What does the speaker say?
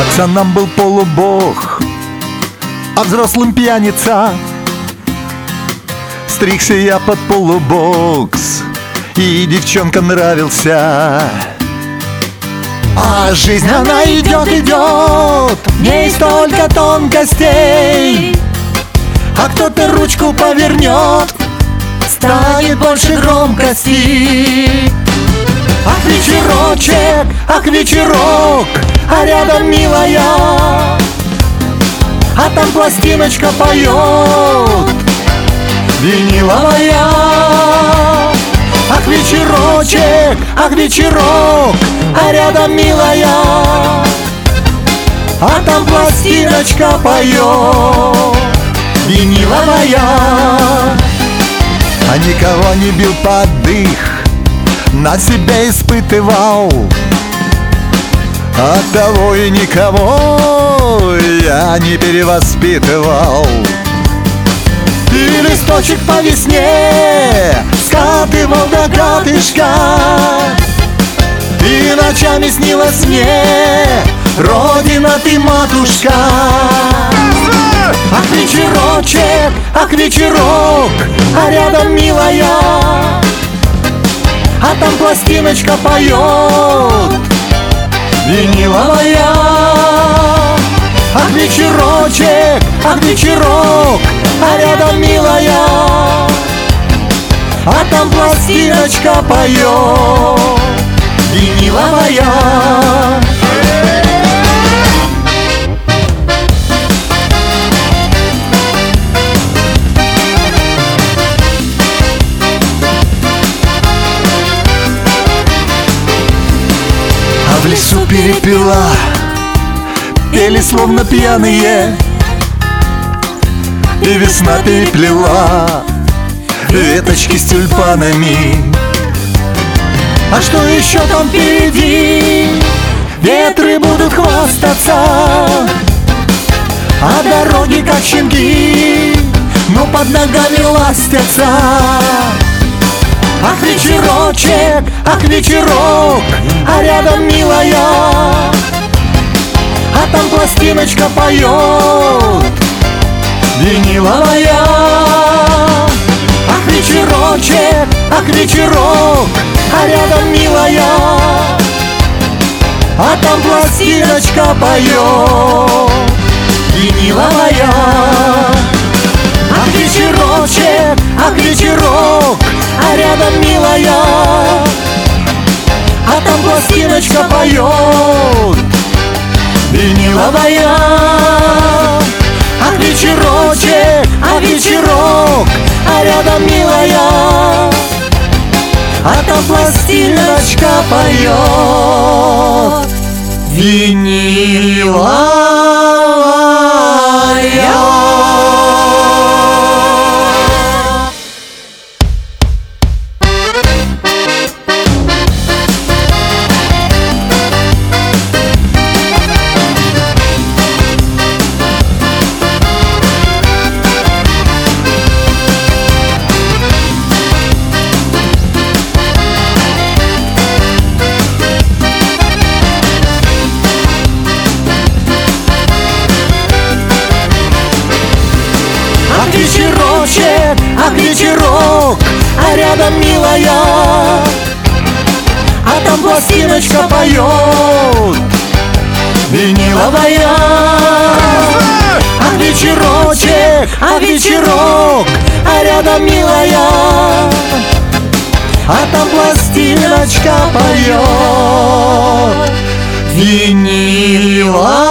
Пацанам был полубог, а взрослым пьяница. Стригся я под полубокс, и девчонкам нравился. А жизнь она идет, идет, в ней столько тонкостей. А кто-то ручку повернет, станет больше громкости. Ах, вечерочек, ах, вечерок, а рядом милая, а там пластиночка поет, виниловая. Ах, вечерочек, ах, вечерок, а рядом милая, а там пластиночка поет, виниловая. А никого не бил под дых, на себя испытывал, оттого и никого я не перевоспитывал. И листочек по весне скатывал до катышка, и ночами снилась мне родина ты, матушка. Ах, вечерочек, ах, вечерок, а рядом милая, а там пластиночка поет, виниловая. Ах, вечерочек, ах, вечерок, а рядом милая, а там пластиночка поет, виниловая. В лесу перепела, пели словно пьяные, и весна переплела веточки с тюльпанами. А что еще там впереди? Ветры будут хвастаться, а дороги как щенки, но под ногами ластятся. Ах, вечерочек, ах, вечерок, а рядом милая, а там пластиночка поет, виниловая. Ах, вечерочек, ах, вечерок, а рядом милая, а там пластиночка поет, виниловая. Ах, вечерочек, ах, вечерок, а рядом милая, а там пластиночка поет, виниловая. Ах, вечерочек, ах, вечерок, а рядом милая, а там пластиночка поет, виниловая. Вечерочек, ах, вечерок, а рядом милая, а там пластиночка поет, виниловая. Ах, вечерочек, ах, вечерок, а рядом милая, а там пластиночка поет, виниловая.